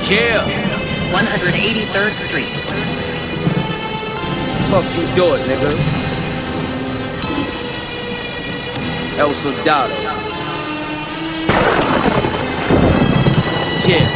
Yeah. 183rd Street. Fuck you do it, nigga. El Soldado. Yeah.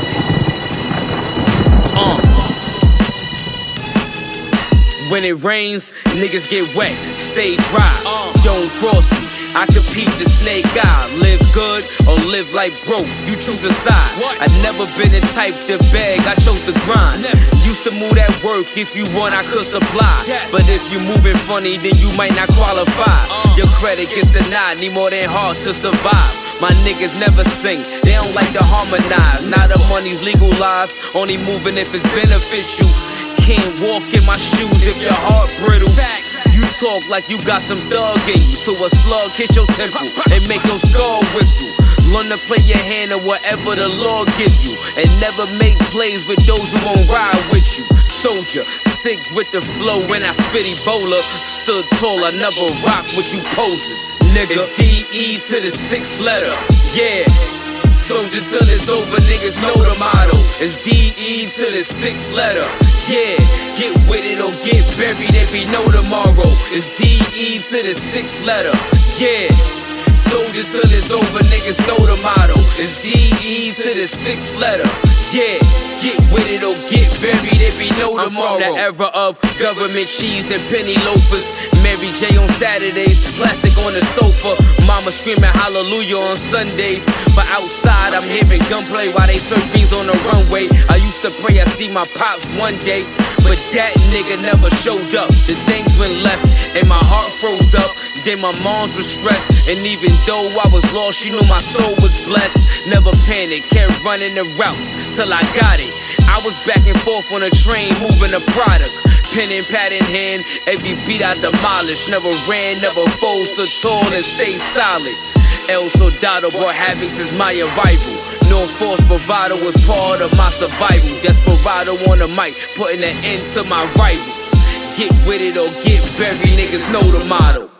When it rains, niggas get wet, stay dry. Don't cross me, I compete the snake eye. Live good or live like broke, you choose a side. I never been the type to beg, I chose to grind. Used to move that work, if you want I could supply. But if you moving funny, then you might not qualify. Your credit gets denied, need more than hard to survive. My niggas never sing, they don't like to harmonize. Now the money's legalized, only moving if it's beneficial. Can't walk in my shoes if your heart brittle. You talk like you got some thug in you, till a slug hit your temple and make your skull whistle. Learn to play your hand or whatever the Lord give you, and never make plays with those who won't ride with you. Soldier, sick with the flow when I spit Ebola. Stood tall, I never rock with you posers. Nigga, it's D-E to the 6th letter, yeah. Soldier till it's over, niggas know the motto. It's D-E to the 6th letter, yeah. Get with it or get buried, there be no tomorrow. It's D-E to the 6th letter, yeah. Soldier till it's over, niggas know the motto. It's D-E to the 6th letter, yeah. Get with it or get buried, there be no tomorrow. I'm from the era of government cheese and penny loafers. Mary J on Saturdays, plastic on the sofa. Mama screaming hallelujah on Sundays. But outside I'm hearing gunplay while they serve beans on the runway. I used to pray I see my pops one day, but that nigga never showed up. The things went left and my heart froze up. Then my moms was stressed, and even though I was lost, she knew my soul was blessed. Never panicked, kept running the routes till I got it. I was back and forth on a train, moving a product. Pen and pad in hand, every beat I demolished. Never ran, never fold, stood tall and stayed solid. El Soldado brought havoc since my arrival. No force bravado was part of my survival. Desperado on the mic, putting an end to my rivals. Get with it or get buried, niggas know the motto.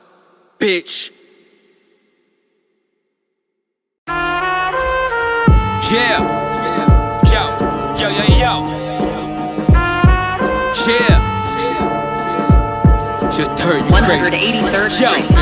Bitch. Yeah. Yo. Yeah. Your third, you 183rd Street.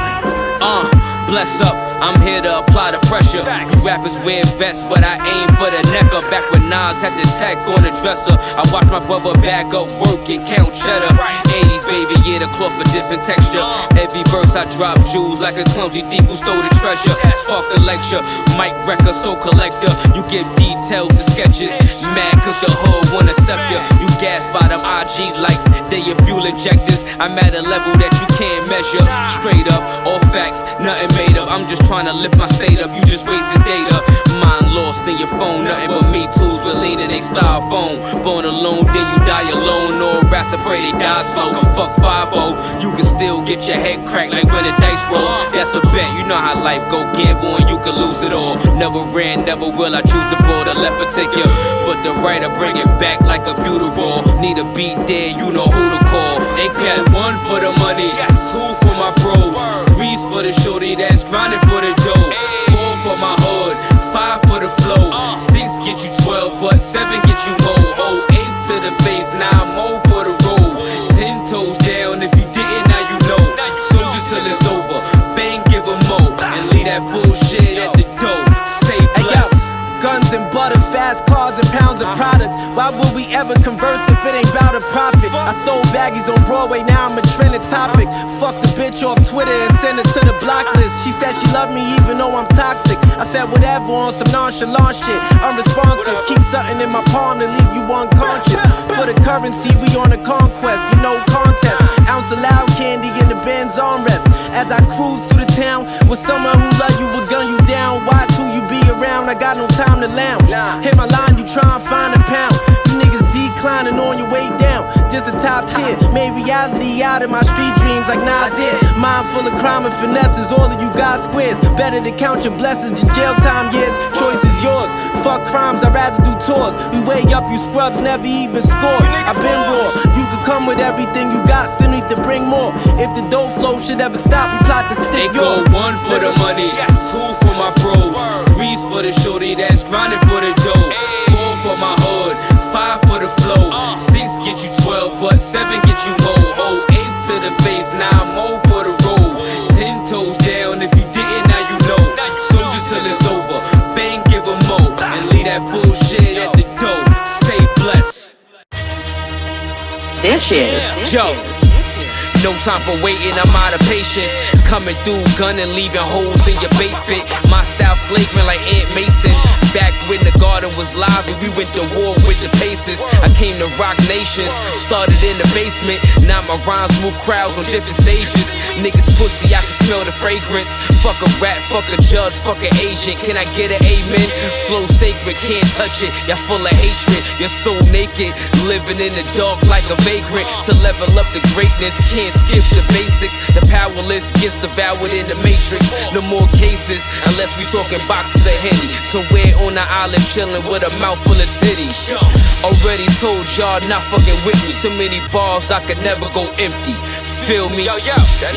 Bless up, I'm here to apply the pressure. You rappers wear vests, but I aim for the necker. Back when Nas had the tech on the dresser, I watch my brother back up work and count cheddar. 80s baby, yeah, the cloth a different texture. Every verse I drop jewels like a clumsy thief who stole the treasure. Spark the lecture, mic wrecker, soul collector. You give details to sketches, mad cause the hood wanna accept ya. You gas by them IG likes, they your fuel injectors. I'm at a level that you can't measure. Straight up, all facts, nothing made up. I'm just trying to lift my state up, you just wasting data. Mind lost in your phone, nothing but me tools with lean in they styrofoam. Born alone, then you die alone. All rats I pray they die slow. Fuck 5-0, you can still get your head cracked like when the dice roll. That's a bet, you know how life go, gamble and you can lose it all. Never ran, never will, I choose the ball, the left will take you, but the right I bring it back like a beautiful. Need a beat dead, you know who to call. Ain't got 1 for the money, 2 for my bros, 3's for the shorty that's grinding for the dough, 4 for my hood, 5 for the flow, 6 get you 12, but 7 get you more. 8 to the face, 9 more for the road. 10 toes down, if you didn't, now you know. Soldier till it's over, bang, give 'em more, and leave that bullshit at the door. Stay blessed. Guns and butter, fast cars and pounds of product. Why would we ever converse if it ain't about a profit? I sold baggies on Broadway, now I'm a trending topic. Fuck the bitch off Twitter and send her to the block list. She said she loved me even though I'm toxic. I said whatever on some nonchalant shit. Unresponsive, keep something in my palm to leave you unconscious. For the currency, we on a conquest, you know contest. Ounce of loud candy in the Benz armrest. As I cruise through the town with someone who love you will gun you down. Watch who you be around, I got no time to lounge. Hit my line, you try and find a pound. You niggas declining on your way down. Just a top tier, made reality out of my street dreams like Nas here. Mind full of crime and finesses, all of you got squares. Better to count your blessings than jail time years. Choice is yours. Fuck crimes, I'd rather do tours. We weigh up, you scrubs never even scored. I've been raw. You could come with everything you got, still need to bring more. If the dough flow should ever stop, we plot to stick yours. Go 1 for the money, 2 for my bros, 3's for the shorty that's grinding for the dough, 4 for my you didn't, now you know. Soldier till it's over, bang, give 'em more, and leave that bullshit at the door. Stay blessed. This is Joe. No time for waiting, I'm out of patience. Coming through, gunning, leaving holes in your bait fit. My style flagrant like Aunt Mason. Back when the garden was live and we went to war with the Pacers. I came to rock nations, started in the basement. Now my rhymes move crowds on different stages. Niggas pussy, I can smell the fragrance. Fuck a rap, fuck a judge, fuck an agent. Can I get an amen? Flow sacred, can't touch it. Y'all full of hatred, you're so naked. Living in the dark like a vagrant. To level up the greatness, can't skip the basics. The powerless gets devoured in the matrix. No more cases, unless we talking boxes of Henny. Somewhere on the island chilling with a mouth full of titties. Already told y'all not fucking with me. Too many bars, I could never go empty. Feel me? Yo.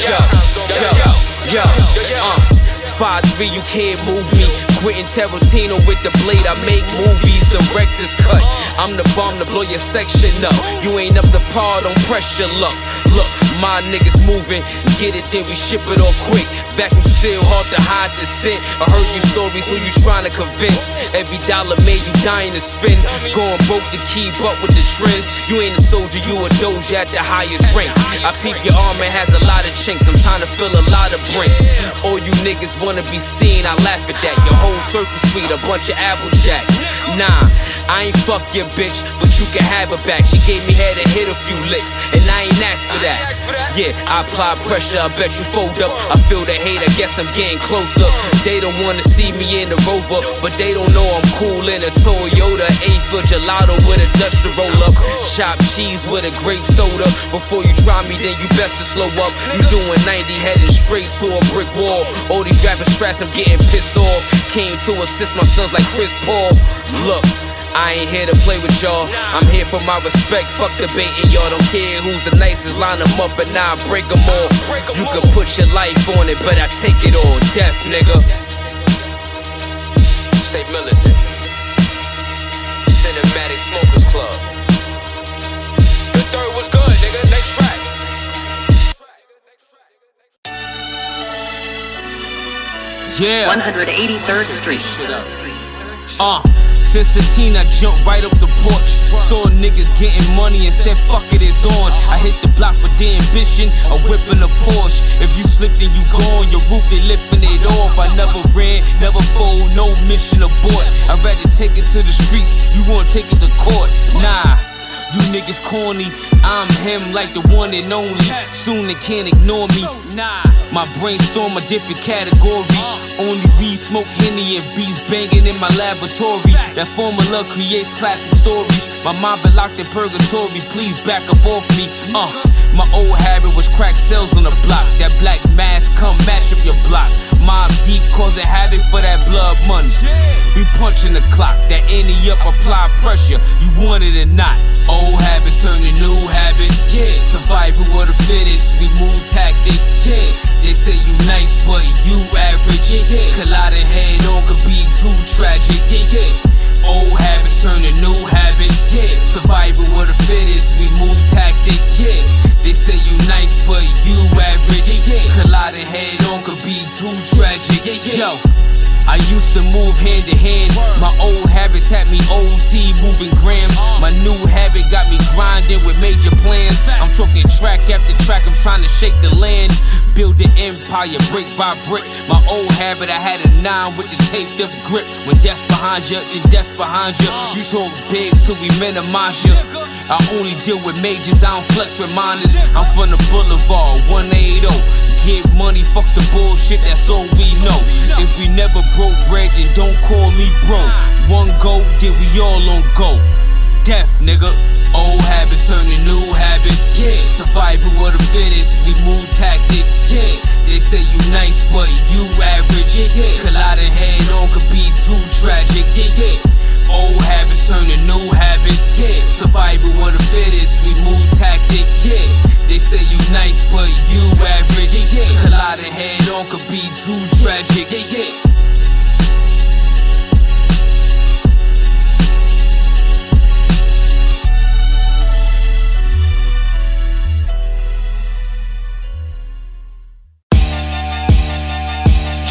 5'3", you can't move me. Quentin Tarantino with the blade, I make movies, director's cut. I'm the bomb to blow your section up. You ain't up to par, don't press your luck. Look, my niggas moving, get it, then we ship it all quick. Vacuum seal, hard to hide the scent. I heard your stories, who you trying to convince? Every dollar made, you dying to spend. Going broke to keep up with the trends. You ain't a soldier, you a doja at the highest rank. I peep your armor has a lot of chinks. I'm trying to fill a lot of brinks. All you niggas wanna be seen, I laugh at that. Your whole circle sweet, a bunch of apple jacks. Nah, I ain't fuck your bitch, but you can have her back. She gave me head and hit a few licks, and I ain't asked for that. Yeah, I apply pressure, I bet you fold up. I feel the hate, I guess I'm getting closer. They don't wanna see me in the Rover, but they don't know I'm cool in a Toyota. 8-foot gelato with a Dutch to roll up. Chopped cheese with a grape soda. Before you try me, then you best to slow up. You doing 90 heading straight to a brick wall. All these rappers stressed, I'm getting pissed off. Came to assist my sons like Chris Paul. Look, I ain't here to play with y'all. I'm here for my respect, fuck debating y'all. Don't care who's the nicest, line them up and I break them all. You can put your life on it, but I take it all. Death, nigga. Stay militant. Cinematic Smokers Club. The third was good, nigga. Next track. Yeah. 183rd Street. Since a teen, I jumped right off the porch. Saw niggas getting money and said, fuck it, it's on. I hit the block with the ambition of whipping a Porsche. If you slipped and you gone, your roof, they lifting it off. I never ran, never fold, no mission abort. I'd rather take it to the streets, you wanna take it to court. Nah. You niggas corny, I'm him like the one and only. Soon they can't ignore me. Nah, my brainstorm a different category. Only weed, smoke Henny and beats banging in my laboratory. That formula creates classic stories. My mind been locked in purgatory, please back up off me. My old habit was crack sales on the block. That black mask come mash up your block. Mob deep causing havoc for that blood money. We punching the clock, that any up apply pressure. You want it or not. Old habits turn to new habits. Yeah, survival of the fittest. We move tactic. Yeah, they say you nice but you average. Yeah, colliding head on could be too tragic. Yeah. Old habits turn to new habits. Yeah, survival of the fittest. We move tactic. Yeah, they say you nice but you average. Yeah, colliding head on could be too tragic. Yo, I used to move hand to hand. My old habits had me OT moving grams. My new habit got me grinding with major plans. I'm talking track after track, I'm trying to shake the land. Build the empire brick by brick. My old habit, I had a 9 with the taped up grip. When death's behind you, then death's behind you. You talk big so we minimize you. I only deal with majors, I don't flex with minors. I'm from the boulevard, 180. Get money, fuck the bullshit, that's all we know. If we never broke bread, then don't call me bro. One go, then we all on go. Death, nigga. Old habits turn to new habits. Yeah, survival of the fittest. We move tactic. Yeah, they say you nice, but you average. Yeah, colliding head on could be too tragic. Yeah. Old habits turn to new habits. Yeah, survival of the fittest. We move tactic. Yeah, they say you nice, but you average. Yeah, colliding head on could be too tragic. Yeah.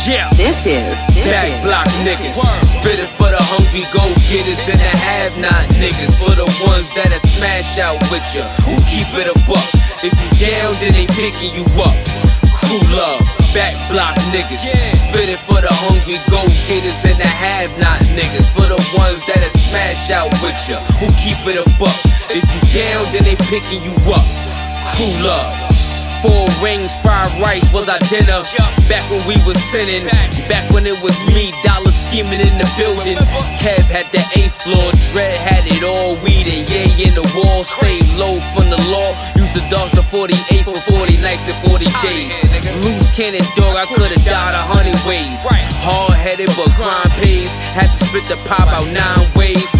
Yeah, This is back block niggas. Spit it for the hungry go-getters and the have-not niggas. For the ones that'll smash out with ya, who keep it a buck. If you down, then they picking you up. Crew love, back block niggas. Spit it for the hungry go-getters and the have-not niggas. For the ones that'll smash out with ya, who keep it a buck. If you down, then they picking you up. Crew love. 4 rings, fried rice was our dinner. Back when we was sinning, back when it was me, dollar scheming in the building. Kev had the 8th floor, Dread had it all, weed and yay in the wall. Stayed low from the law, used to dodge the 48 for 40 nights and 40 days. Loose cannon dog, I could've died 100 ways. Hard-headed but crime pays, had to split the pop out 9 ways.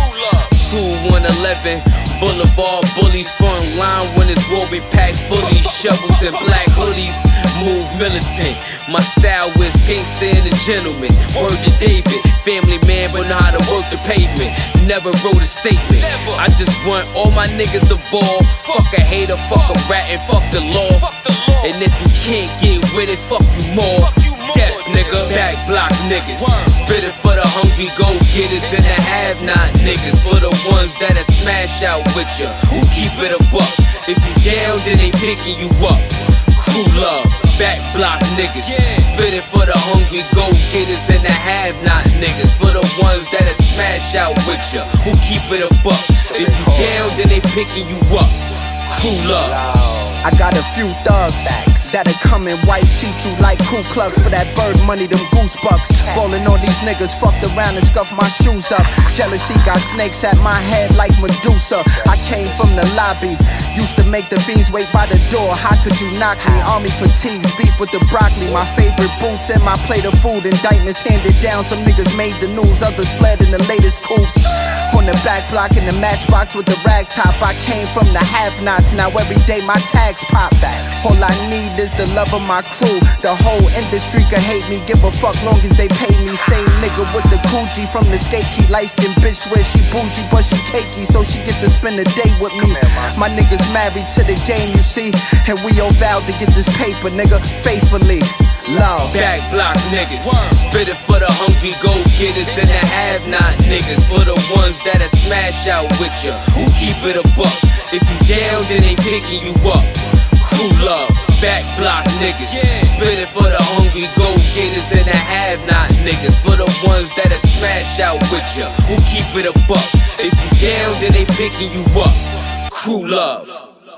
2111 Boulevard bullies, front line when it's war, we pack fully. Shovels and black hoodies, move militant. My style is gangster and a gentleman. Word to David, family man, but know how to work the pavement. Never wrote a statement. I just want all my niggas to ball. Fuck a hater, fuck a rat, and fuck the law. And if you can't get with it, fuck you more. Death nigga, back block niggas. Spit it for the hungry go-getters and the have-not niggas. For the ones that'll smash out with ya, who keep it a buck. If you down, then they picking you up. Crew love, back block niggas. Spit it for the hungry go-getters and the have-not niggas. For the ones that'll smash out with ya, who keep it a buck. If you down, then they picking you up. Crew love. I got a few thugs that'll come in white, sheet you like Ku Klux for that bird money, them goose bucks. Ballin' on these niggas, fucked around and scuffed my shoes up. Jealousy got snakes at my head like Medusa. I came from the lobby, used to make the fiends wait by the door. How could you knock me? Army fatigues, beef with the broccoli. My favorite boots and my plate of food. Indictments handed down, some niggas made the news, others fled in the latest coups. On the back block in the matchbox with the rag top. I came from the have-nots, now every day my tags pop. All I need is the love of my crew. The whole industry can hate me, give a fuck long as they pay me. Same nigga with the coochie from the skate key. Light-skinned bitch where she bougie but she cakey, so she get to spend the day with me. My niggas married to the game, you see, and we all vowed to get this paper, nigga, faithfully. Love. Back block niggas. Spit it for the hungry go-getters and the have-not niggas. For the ones that'll smash out with ya, who keep it a buck. If you down, then they picking you up. Crew love, back block niggas. Spit it for the hungry go-getters and the have-not niggas. For the ones that'll smash out with ya, who keep it a buck. If you down, then they picking you up. Crew love.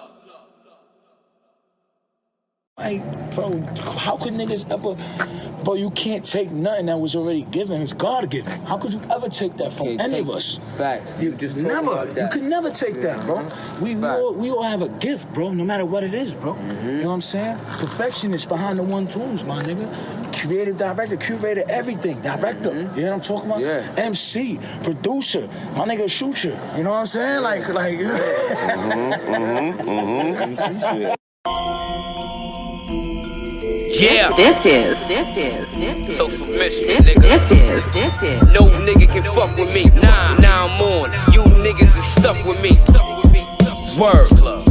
Like, bro, how could niggas ever... Bro, you can't take nothing that was already given. It's God-given. How could you ever take that from any of us? Facts. You just never. You could never take that, bro. We all have a gift, bro, no matter what it is, bro. You know what I'm saying? Perfection is behind the one tools, my nigga. Creative director, curator, everything. Director. You know what I'm talking about? Yeah. MC, producer, my nigga shooter. You know what I'm saying? Like. MC shit. Yeah. This is So submission, nigga. This is No nigga can fuck with me. Now I'm on. You niggas is stuck with me. Word club.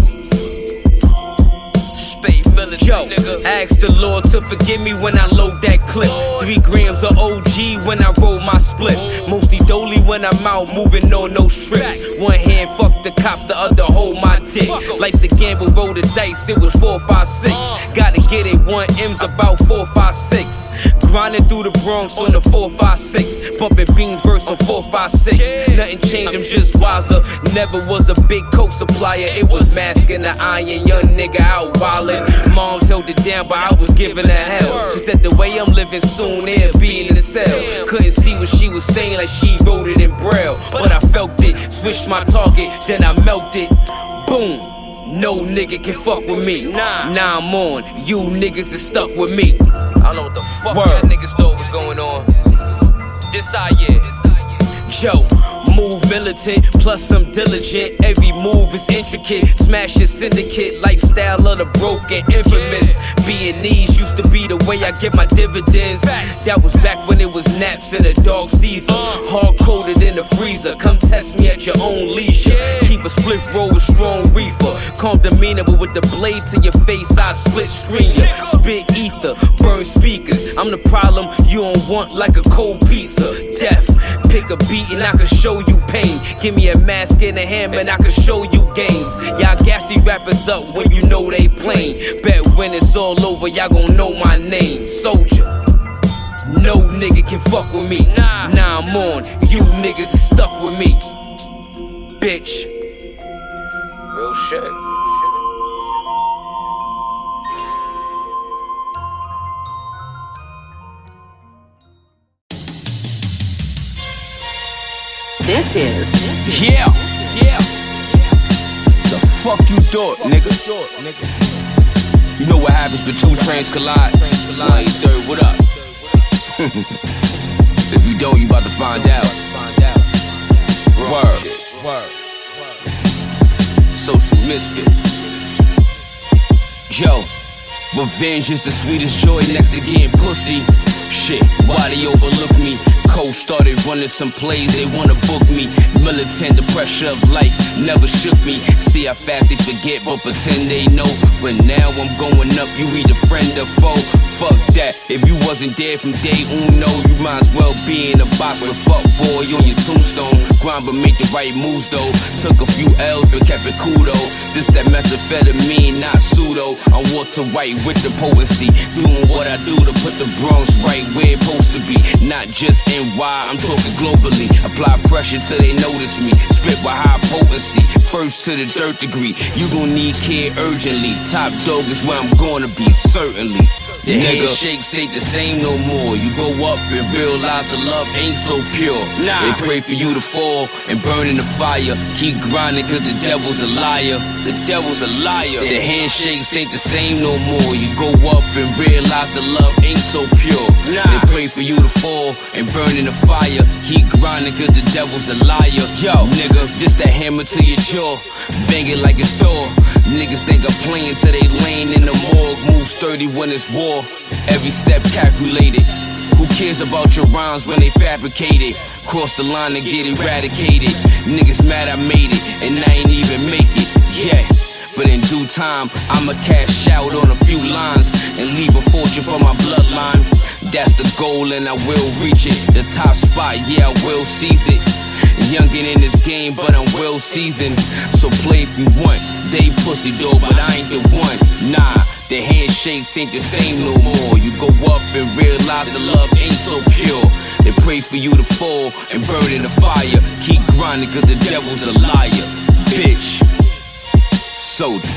Stay militant, yo, nigga. Ask the Lord to forgive me when I load that clip. 3 grams of OG when I roll my split. Mostly dolly when I'm out moving on no strips. One hand fuck the cop, the other hold my dick. Life's a gamble, roll the dice, it was 4, 5, 6. Gotta get it, 1 M's about 4, 5, 6. Grinding through the Bronx on the 4, 5, 6. Bumping beans verse on 4, 5, 6. Nothing changed, I'm just wiser. Never was a big coke supplier, it was masking the iron. Young nigga out wildin'. Moms held it down, but I was giving her hell. She said the way I'm living soon, it'll be in the cell. Couldn't see what she was saying, like she wrote it in braille. But I felt it, switched my target, then I melted. Boom. No nigga can fuck with me. Now I'm on. You niggas is stuck with me. I don't know what the fuck that niggas thought was going on. This I Joe, move militant, plus I'm diligent. Every move is intricate. Smash your syndicate, lifestyle of the broken, infamous. B&E's used to be the way I get my dividends. That was back when it was naps in a dog season. Hard coded in the freezer. Come test me at your own leisure. Keep a split spliff roll with strong reefer. Calm demeanor, but with the blade to your face, I split screen ya. Spit ether, burn speakers. I'm the problem you don't want, like a cold pizza. Death, pick a beat and I can show you pain. Give me a mask and a hammer and I can show you games. Y'all gas these rappers up when you know they plain. Bet when it's all over, y'all gon' know my name. Soldier. No nigga can fuck with me. Nah, I'm on. You niggas is stuck with me. Bitch. Real shit. This is. Yeah. The fuck you thought, nigga? You know what happens when two trains collide? 183rd, what up? If you don't, you about to find out. Word. Social misfit. Yo, revenge is the sweetest joy next to getting pussy. Shit, why they overlook me? Coach started running some plays, they wanna book me. Militant, the pressure of life never shook me. See how fast they forget, but pretend they know. But now I'm going up, you either friend or foe. Fuck that, if you wasn't there from day uno, you might as well be in a box with fuck boy on your tombstone. Grind but make the right moves though. Took a few L's but kept it cool though. This that methamphetamine, not pseudo. I'm water white with the potency. Doing what I do to put the Bronx right where it's supposed to be. Not just NY, I'm talking globally. Apply pressure till they notice me. Spit with high potency, first to the third degree. You gon' need care urgently. Top dog is where I'm gonna be, certainly. The handshakes ain't the same no more. You go up and realize the love ain't so pure. They pray for you to fall and burn in the fire. Keep grinding cause the devil's a liar. The devil's a liar. The handshakes ain't the same no more. You go up and realize the love ain't so pure. They pray for you to fall and burn in the fire. Keep grinding cause the devil's a liar. Yo, nigga, this that hammer to your jaw. Bang it like a store. Niggas think I'm playing till they laying in the morgue. Move sturdy when it's war. Every step calculated. Who cares about your rhymes when they fabricated? Cross the line and get eradicated. Niggas mad I made it and I ain't even make it. Yeah, but in due time I'ma cash out on a few lines and leave a fortune for my bloodline. That's the goal and I will reach it. The top spot, yeah, I will seize it. Youngin' in this game, but I'm well seasoned. So play if you want. They pussy though, but I ain't the one. Nah, the handshakes ain't the same no more. You go up and realize the love ain't so pure. They pray for you to fall and burn in the fire. Keep grinding cause the devil's a liar. Bitch. Soldier.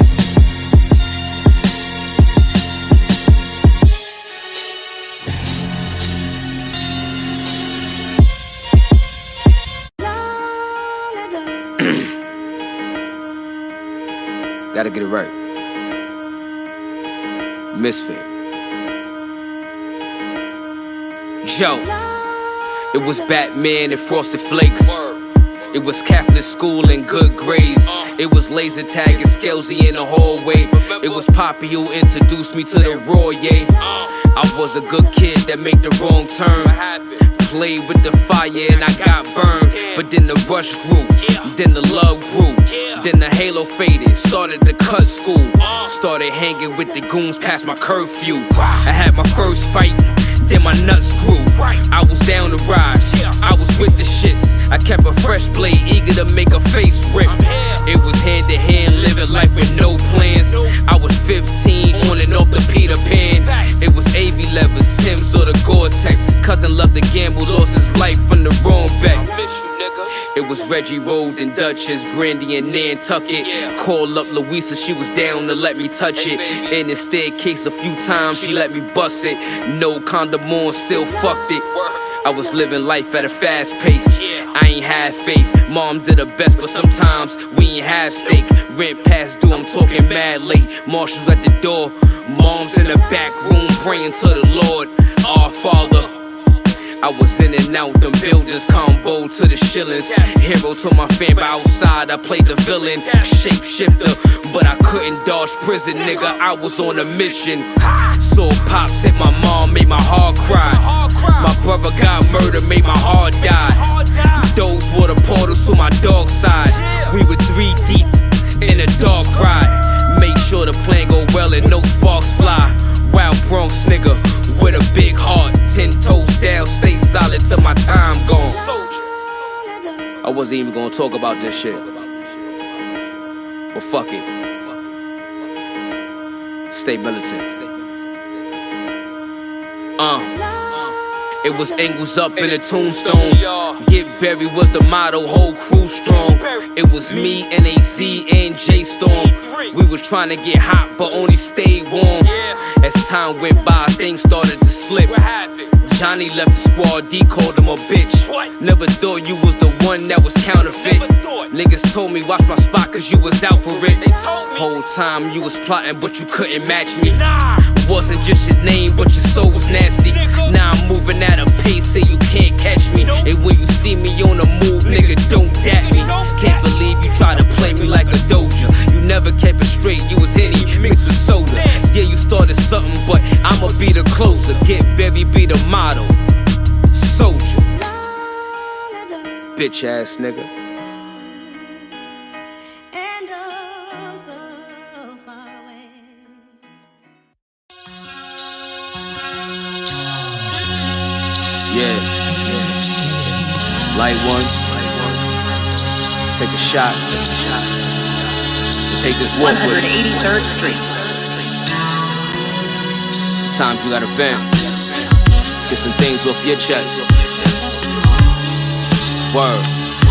Gotta get it right. Misfit. Joe. It was Batman and Frosted Flakes. It was Catholic school and good grades. It was laser tag and Skelzy in the hallway. It was Poppy who introduced me to the Royer. I was a good kid that made the wrong turn. Played with the fire and I got burned. But then the rush grew, then the love grew, then the halo faded. Started to cut school, started hanging with the goons past my curfew. I had my first fight, then my nuts grew. I was down to rise, I was with the shits. I kept a fresh blade, eager to make a face rip. It was hand to hand, living life with no plans. I was 15, on and off the Peter Pan. It was AV levers, Tim's or the Gore-Tex. Cousin loved to gamble, lost his life from the wrong bet. It was Reggie Rhodes and Duchess, Brandy and Nantucket. Called up Louisa, she was down to let me touch it. In the staircase a few times, she let me bust it. No condom on, still fucked it. I was living life at a fast pace. I ain't had faith. Mom did her best, but sometimes we ain't have steak. Rent past due, I'm talking mad late. Marshals at the door. Mom's in the back room praying to the Lord. Our Father. I was in and out, them buildings combo to the shillings. Hero to my fam, but outside I played the villain. Shapeshifter, but I couldn't dodge prison, nigga, I was on a mission. Saw pops hit my mom, made my heart cry. My brother got murdered, made my heart die. Those were the portals to my dark side. We were 3 deep in a dark ride. Make sure the plan go well and no sparks fly. Wild Bronx nigga with a big heart. 10 toes down, stay solid till my time gone. I wasn't even gonna talk about this shit, but fuck it. Stay militant. It was angles up in a tombstone. Get buried was the motto, whole crew strong. It was me, NAZ, and J Storm. We was trying to get hot, but only stayed warm. As time went by, things started to slip. Johnny left the squad, D called him a bitch. Never thought you was the one that was counterfeit. Niggas told me watch my spot cause you was out for it. Whole time you was plotting but you couldn't match me. Wasn't just your name but your soul was nasty. Now I'm moving at a pace, say you can't catch me. And when you see me on the move, nigga, don't dat me. Can't believe you try to play me like a Doja. You never kept it straight, you was Henny mixed with soda. Yeah, you started something but I'ma be the closer. Get buried, be the motto. Soldier. Bitch ass nigga. Yeah. Light one. Take a shot. And take this walk with me. 183rd Street. Sometimes you gotta vent. Get some things off your chest. Word.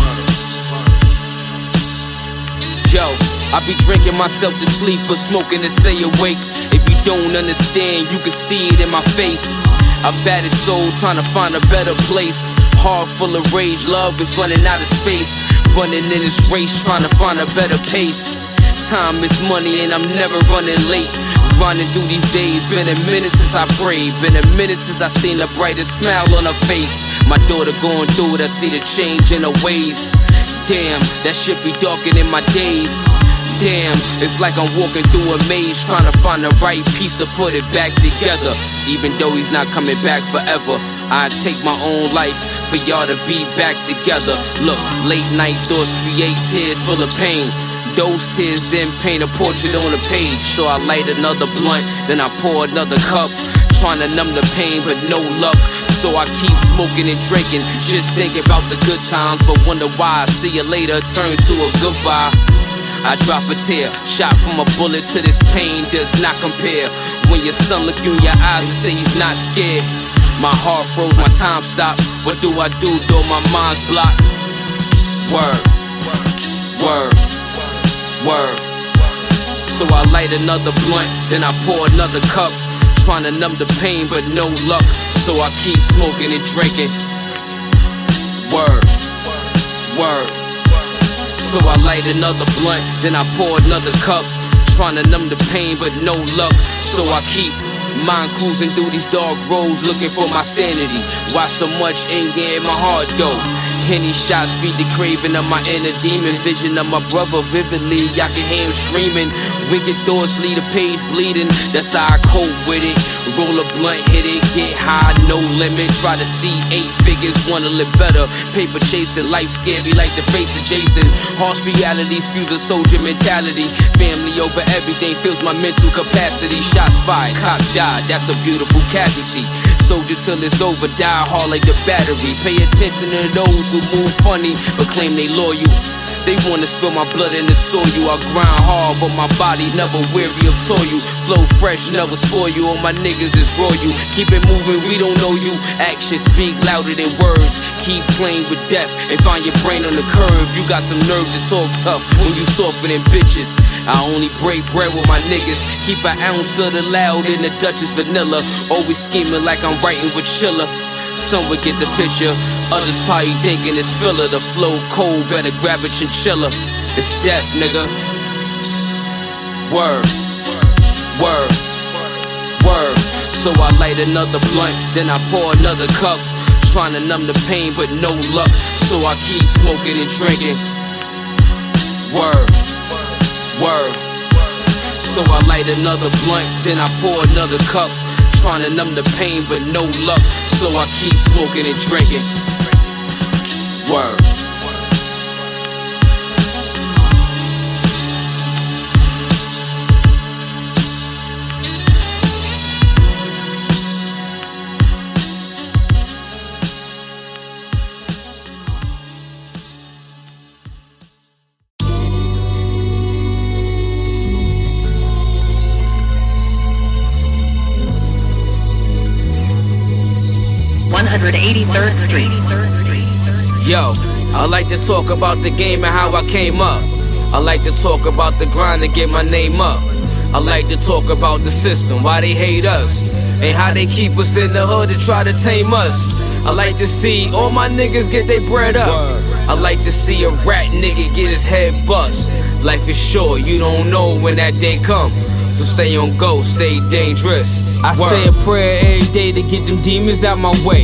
Yo, I be drinking myself to sleep but smoking to stay awake. If you don't understand, you can see it in my face. I battered soul trying to find a better place. Heart full of rage, love is running out of space. Running in this race, trying to find a better pace. Time is money and I'm never running late. Running through these days, been a minute since I prayed. Been a minute since I seen the brightest smile on her face. My daughter going through it, I see the change in her ways. Damn, that shit be darker than my days. Damn, it's like I'm walking through a maze, trying to find the right piece to put it back together. Even though he's not coming back forever, I'd take my own life for y'all to be back together. Look, late night thoughts create tears full of pain. Those tears then paint a portrait on the page. So I light another blunt, then I pour another cup, trying to numb the pain but no luck. So I keep smoking and drinking, just thinking about the good times, but wonder why. See you later turn to a goodbye. I drop a tear, shot from a bullet to this pain does not compare. When your son look you in your eyes and say he's not scared. My heart froze, my time stopped. What do I do though my mind's blocked? Word, word, word. So I light another blunt, then I pour another cup, trying to numb the pain but no luck. So I keep smoking and drinking. Word, word. So I light another blunt, then I pour another cup, trying to numb the pain but no luck. So I keep mind cruising through these dark roads, looking for my sanity. Why so much anger in my heart though? Henny shots feed the craving of my inner demon. Vision of my brother vividly, I can hear him screaming. Wicked thoughts leave the page bleeding, that's how I cope with it. Roll a blunt, hit it, get high, no limit. Try to see 8 figures, wanna live better. Paper chasing, life scary like the face of Jason. Harsh realities fuse a soldier mentality. Family over everything fills my mental capacity. Shots fired, cop died, that's a beautiful casualty. Soldier till it's over, die hard like the battery. Pay attention to those who move funny but claim they loyal. They wanna spill my blood in the soil. I grind hard, but my body never weary of toil. Flow fresh, never spoil you. All my niggas is royal. Keep it moving, we don't know you. Actions speak louder than words. Keep playing with death and find your brain on the curve. You got some nerve to talk tough when you softer than bitches. I only break bread with my niggas. Keep an ounce of the loud in the Duchess vanilla. Always scheming like I'm writing with Chiller. Some would get the picture, others probably thinking it's filler. The flow cold, better grab a chinchilla. It's death, nigga. Word, word, word. So I light another blunt, then I pour another cup, trying to numb the pain but no luck. So I keep smoking and drinking. Word, word. So I light another blunt, then I pour another cup, trying to numb the pain but no luck. So I keep smoking and drinking. Word. 183rd Street. Yo, I like to talk about the game and how I came up. I like to talk about the grind to get my name up. I like to talk about the system, why they hate us, and how they keep us in the hood to try to tame us. I like to see all my niggas get their bread up. I like to see a rat nigga get his head bust. Life is short, you don't know when that day come, so stay on go, stay dangerous. I say a prayer every day to get them demons out my way.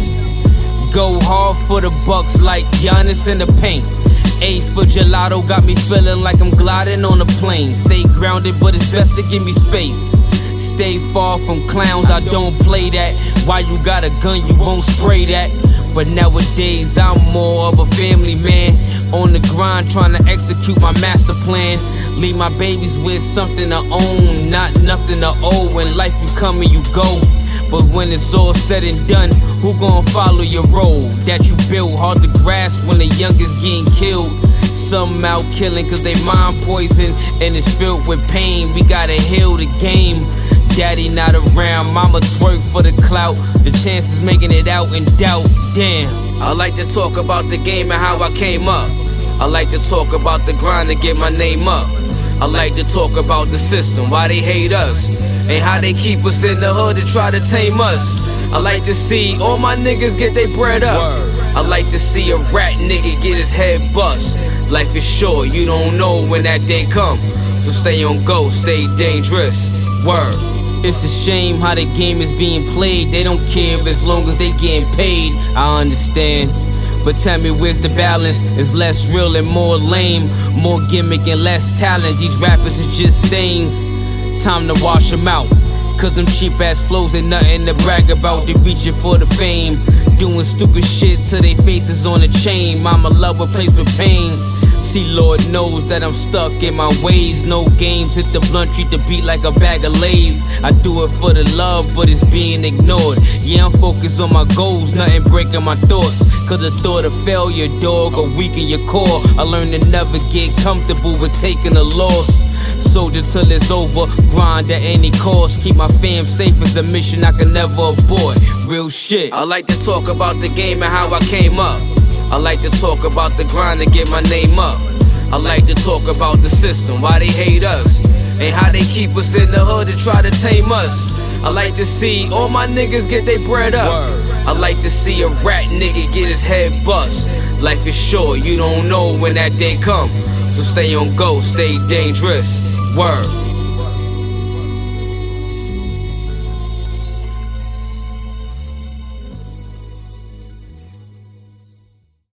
Go hard for the bucks like Giannis in the paint. A for gelato got me feeling like I'm gliding on a plane. Stay grounded, but it's best to give me space. Stay far from clowns, I don't play that. Why you got a gun, you won't spray that. But nowadays I'm more of a family man, on the grind trying to execute my master plan. Leave my babies with something to own, not nothing to owe. When life you come and you go, but when it's all said and done, who gon' follow your road that you built? Hard to grasp when the youngest getting killed. Some out killing cause they mind poison and it's filled with pain. We gotta heal the game. Daddy not around, mama twerk for the clout. The chances making it out in doubt, damn. I like to talk about the game and how I came up. I like to talk about the grind to get my name up. I like to talk about the system, why they hate us, and how they keep us in the hood to try to tame us. I like to see all my niggas get their bread up. I like to see a rat nigga get his head bust. Life is short, you don't know when that day come, so stay on go, stay dangerous. Word. It's a shame how the game is being played. They don't care as long as they getting paid. I understand, but tell me where's the balance? It's less real and more lame, more gimmick and less talent. These rappers are just stains. Time to wash them out, cause them cheap ass flows ain't nothing to brag about. They reaching for the fame, doing stupid shit till they faces on a chain. Mama love a place with pain. See, Lord knows that I'm stuck in my ways. No games, hit the blunt, treat the beat like a bag of Lays. I do it for the love, but it's being ignored. Yeah, I'm focused on my goals, nothing breaking my thoughts. Cause the thought of failure, dog, or weaken your core. I learned to never get comfortable with taking a loss. Soldier till it's over, grind at any cost. Keep my fam safe is a mission I can never abort. Real shit. I like to talk about the game and how I came up. I like to talk about the grind to get my name up. I like to talk about the system, why they hate us, and how they keep us in the hood to try to tame us. I like to see all my niggas get their bread up. I like to see a rat nigga get his head bust. Life is short, you don't know when that day come, so stay on go, stay dangerous. Word.